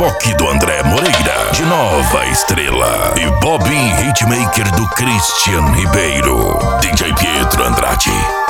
reboque do André Moreira, de Nova Estrela, e Bob Hitmaker do Christian Ribeiro, DJ Pietro Andrade.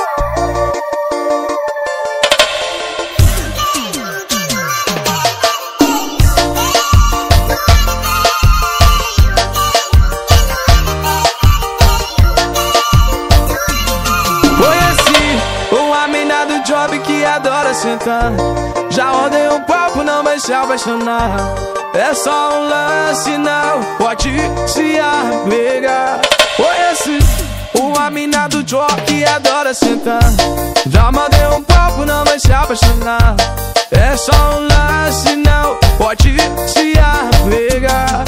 Job que adora sentar, já odeia um papo, não vai se apaixonar. É só um lance, não pode se apegar. Conheci uma mina do job que adora sentar, já mandei um papo, não vai se apaixonar. É só um lance, não pode se apegar.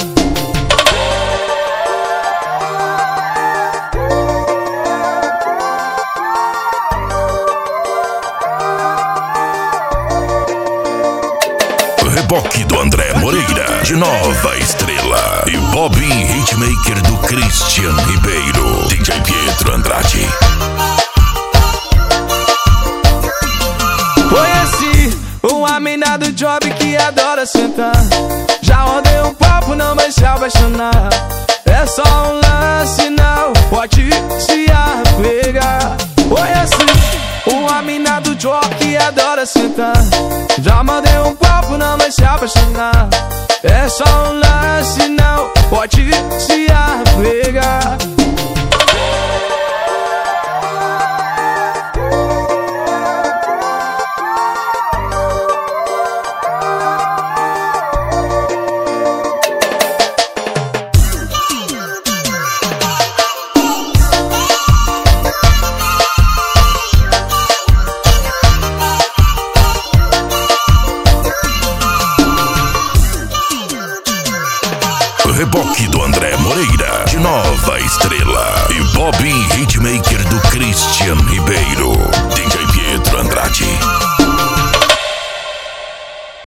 Reboque do André Moreira, de Nova Estrela, e Bob Hitmaker do Christian Ribeiro, DJ Pietro Andrade. Conheci uma mina do job que adora sentar, já odeia um papo, não vai se apaixonar. É só um lance, não pode se apegar. Conheci uma mina do job que adora sentar, já mandei um papo, não vai se apaixonar. É só um lance, não pode se apegar. Reboque do André Moreira, de Nova Estrela, e Bob Hitmaker do Christian Ribeiro.